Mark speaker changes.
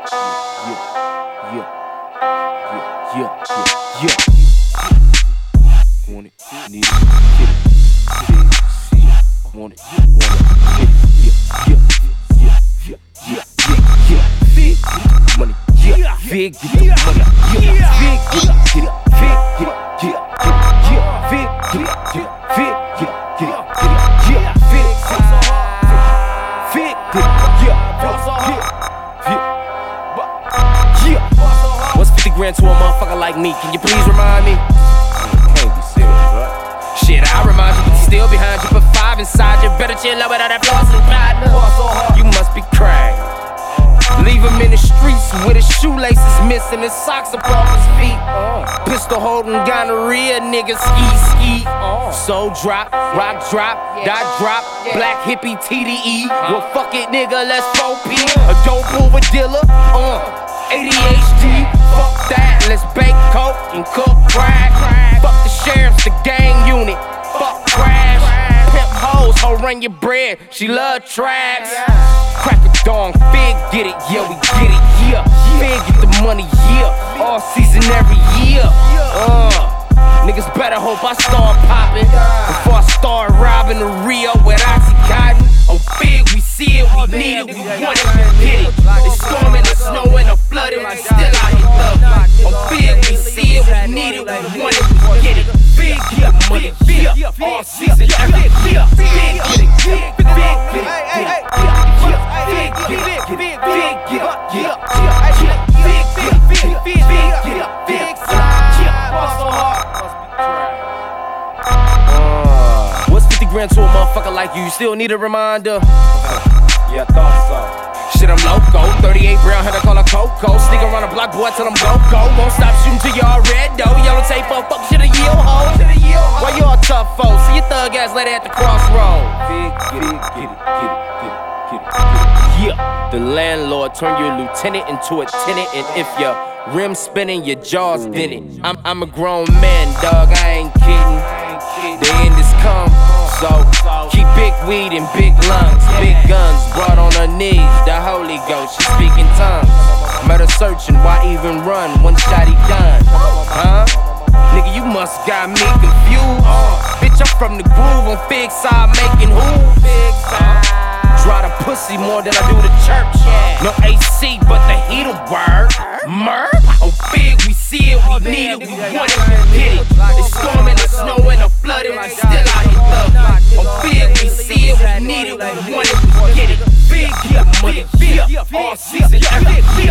Speaker 1: Want it, need it, get it, see it, want it, Fig, money, Fig, get the money, Fig, get it, Fig, What's 50 grand to a motherfucker like me? Can you please remind me? Can't be serious, right? Shit, I remind you, but still behind you. Put 5 inside you. Better chill out without that floss and partner. You must be crying. Leave him in the streets with his shoelaces missing, his socks above his feet. Pistol holding gonorrhea, nigga ski. Soul drop, rock drop, dot drop, black hippie TDE. Well, fuck it, nigga, let's 4P. A dope over dealer, ADHD. Fuck that, let's bake coke and cook crack. Fuck the sheriffs, the gang unit. Fuck crash. Pimp hoes, ho run your bread. She love tracks. Crack a dong, Fig get it, yeah, we get it, yeah. Fig get the money, yeah. All season, every year. Niggas better hope I start popping before I start robbing the Rio with Oxycontin. On Fig, we see it, we need it, we want it, we get it. It's storming, it's snowing, or flooding, we still out here thugging. On Fig, we see it, we need it, we want it, we get it. Fig get the money, yeah. All season, every year. Fig get it, Fig get it, What's 50 grand to a motherfucker like you? You still need a reminder? Yeah, I thought so. Shit, I'm loco. 38 brown head, I call her Coco. Sneak around the block, boy, till I'm go. Won't stop shooting till y'all red, though. Yellow tape, fuck shit a yield hoe. Why y'all tough folks? See your thug ass lady at the crossroad. Get it. Yeah, the landlord turn your lieutenant into a tenant, and if your rim spinning, your jaws dented. I'm a grown man, dog. I ain't kidding. The end is come, so keep big weed and big lungs, big guns brought on her knees. The Holy Ghost, she speaking tongues. Met her searching, why even run? One shot he done, huh? Nigga, you must got me confused. Bitch, I'm from the groove on Fig side, making who? Big side. Dry the pussy more than I do the church. No AC, but the heater word. On Fig, we see it, we need it, we want it, we get it. It's storming, it's snowing, or flooding, we still out here thugging. On Fig, we see it, we need it, we want it, we get it. Fig get the money, all season, every